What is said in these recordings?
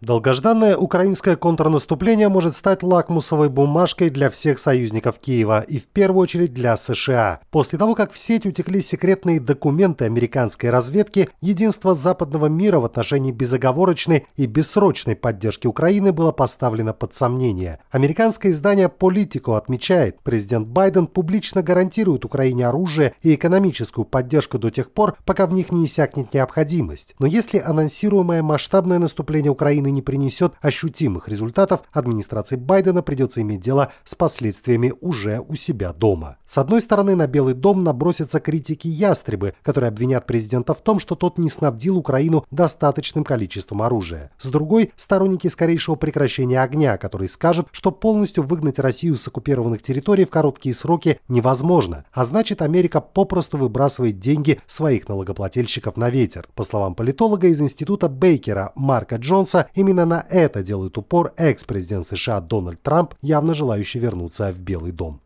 Долгожданное украинское контрнаступление может стать лакмусовой бумажкой для всех союзников Киева и в первую очередь для США. После того, как в сеть утекли секретные документы американской разведки, единство западного мира в отношении безоговорочной и бессрочной поддержки Украины было поставлено под сомнение. Американское издание Politico отмечает, президент Байден публично гарантирует Украине оружие и экономическую поддержку до тех пор, пока в них не иссякнет необходимость. Но если анонсируемое масштабное наступление Украины не принесет ощутимых результатов, администрации Байдена придется иметь дело с последствиями уже у себя дома. С одной стороны, на Белый дом набросятся критики-ястребы, которые обвинят президента в том, что тот не снабдил Украину достаточным количеством оружия. С другой, сторонники скорейшего прекращения огня, которые скажут, что полностью выгнать Россию с оккупированных территорий в короткие сроки невозможно, а значит, Америка попросту выбрасывает деньги своих налогоплательщиков на ветер. По словам политолога из института Бейкера Марка Джонса, именно на это делает упор экс-президент США Дональд Трамп, явно желающий вернуться в Белый дом.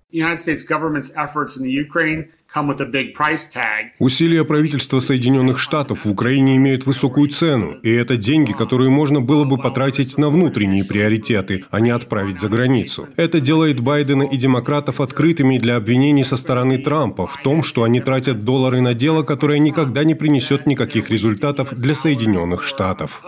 Усилия правительства Соединенных Штатов в Украине имеют высокую цену, и это деньги, которые можно было бы потратить на внутренние приоритеты, а не отправить за границу. Это делает Байдена и демократов открытыми для обвинений со стороны Трампа в том, что они тратят доллары на дело, которое никогда не принесет никаких результатов для Соединенных Штатов.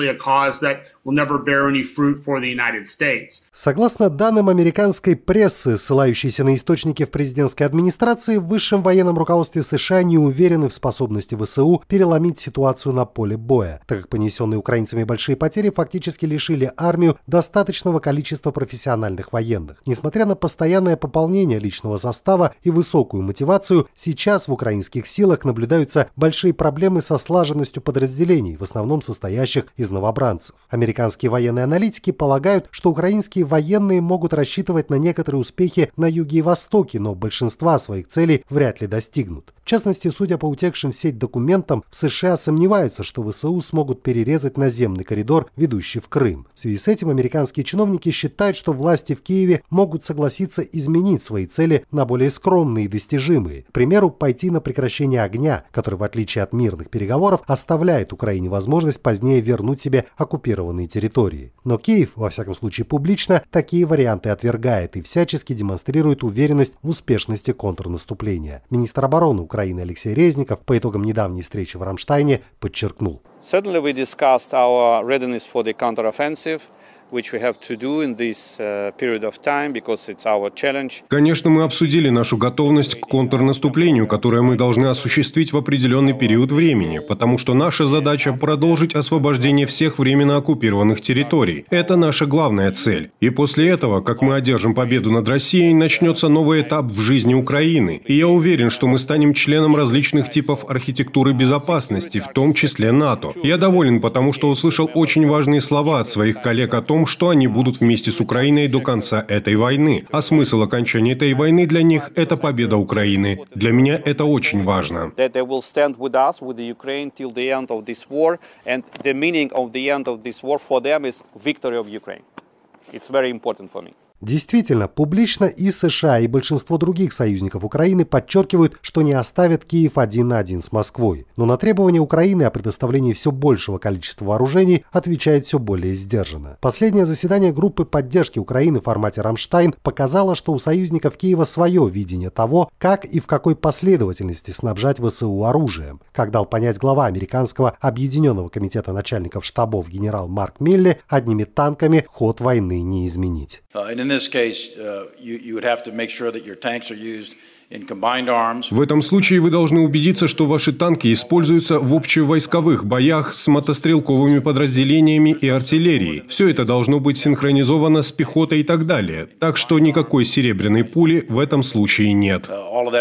Согласно данным американской прессы, ссылающейся на источники в президентской администрации, в высшем военном руководстве США не уверены в способности ВСУ переломить ситуацию на поле боя, так как понесенные украинцами большие потери фактически лишили армию достаточного количества профессиональных военных. Несмотря на постоянное пополнение личного состава и высокую мотивацию, сейчас в украинских силах наблюдаются большие проблемы со слаженностью подразделений, в основном состоящих из новобранцев. Американские военные аналитики полагают, что украинские военные могут рассчитывать на некоторые успехи на юге и востоке, но большинства своих целей вряд ли достигнут. В частности, судя по утекшим в сеть документам, в США сомневаются, что ВСУ смогут перерезать наземный коридор, ведущий в Крым. В связи с этим американские чиновники считают, что власти в Киеве могут согласиться изменить свои цели на более скромные и достижимые. К примеру, пойти на прекращение огня, который, в отличие от мирных переговоров, оставляет Украине возможность позднее вернуть себе оккупированные территории. Но Киев, во всяком случае публично, такие варианты отвергает и всячески демонстрирует уверенность в успешности контрнаступления. Министр обороны Украины Алексей Резников по итогам недавней встречи в Рамштайне подчеркнул. Certainly we discussed our readiness for the counteroffensive, which we have to do in this period of time because it's our challenge. Конечно, мы обсудили нашу готовность к контрнаступлению, которое мы должны осуществить в определенный период времени, потому что наша задача – продолжить освобождение всех временно оккупированных территорий. Это наша главная цель. И после этого, как мы одержим победу над Россией, начнется новый этап в жизни Украины. И я уверен, что мы станем членом различных типов архитектуры безопасности, в том числе НАТО. Я доволен, потому что услышал очень важные слова от своих коллег о том, что они будут вместе с Украиной до конца этой войны. А смысл окончания этой войны для них – это победа Украины. Для меня это очень важно. Действительно, публично и США, и большинство других союзников Украины подчеркивают, что не оставят Киев один на один с Москвой. Но на требования Украины о предоставлении все большего количества вооружений отвечает все более сдержанно. Последнее заседание группы поддержки Украины в формате «Рамштайн» показало, что у союзников Киева свое видение того, как и в какой последовательности снабжать ВСУ оружием. Как дал понять глава американского Объединенного комитета начальников штабов генерал Марк Милли, одними танками ход войны не изменить. В этом случае вы должны убедиться, что ваши танки используются в общевойсковых боях с мотострелковыми подразделениями и артиллерией. Все это должно быть синхронизовано с пехотой и так далее. Так что никакой серебряной пули в этом случае нет.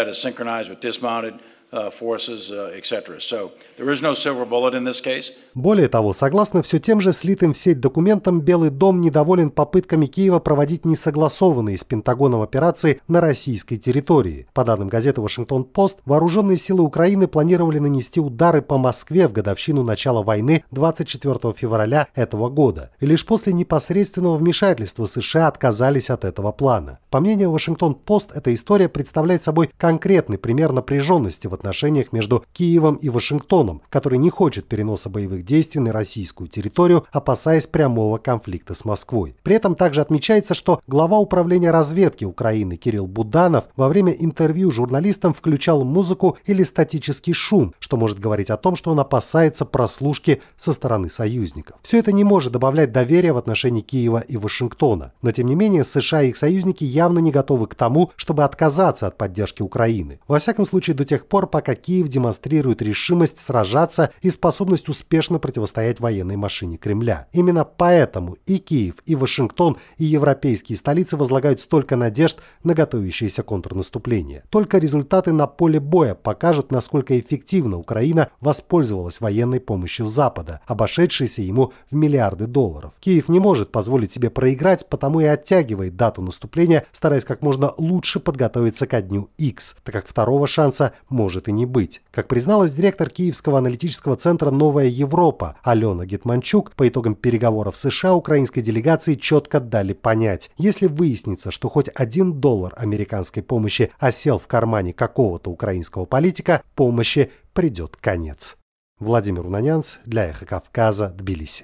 Более того, согласно все тем же слитым в сеть документам, Белый дом недоволен попытками Киева проводить несогласованные с Пентагоном операции на российской территории. По данным газеты «Вашингтон-Пост», вооруженные силы Украины планировали нанести удары по Москве в годовщину начала войны 24 февраля этого года. И лишь после непосредственного вмешательства США отказались от этого плана. По мнению «Вашингтон-Пост», эта история представляет собой конкретный пример напряженности в отношениях между Киевом и Вашингтоном, который не хочет переноса боевых действий на российскую территорию, опасаясь прямого конфликта с Москвой. При этом также отмечается, что глава управления разведки Украины Кирилл Буданов во время интервью журналистам включал музыку или статический шум, что может говорить о том, что он опасается прослушки со стороны союзников. Все это не может добавлять доверия в отношении Киева и Вашингтона. Но тем не менее США и их союзники явно не готовы к тому, чтобы отказаться от поддержки Украины. Во всяком случае до тех пор, пока Киев демонстрирует решимость сражаться и способность успешно противостоять военной машине Кремля. Именно поэтому и Киев, и Вашингтон, и европейские столицы возлагают столько надежд на готовящееся контрнаступление. Только результаты на поле боя покажут, насколько эффективно Украина воспользовалась военной помощью Запада, обошедшейся ему в миллиарды долларов. Киев не может позволить себе проиграть, потому и оттягивает дату наступления, стараясь как можно лучше подготовиться ко дню X, так как второго шанса может и не быть. Как призналась директор Киевского аналитического центра «Новая Европа» Алена Гетманчук, по итогам переговоров в США украинской делегации четко дали понять, если выяснится, что хоть $1 американской помощи осел в кармане какого-то украинского политика, помощи придет конец. Владимир Унанянц для Эхо Кавказа, Тбилиси.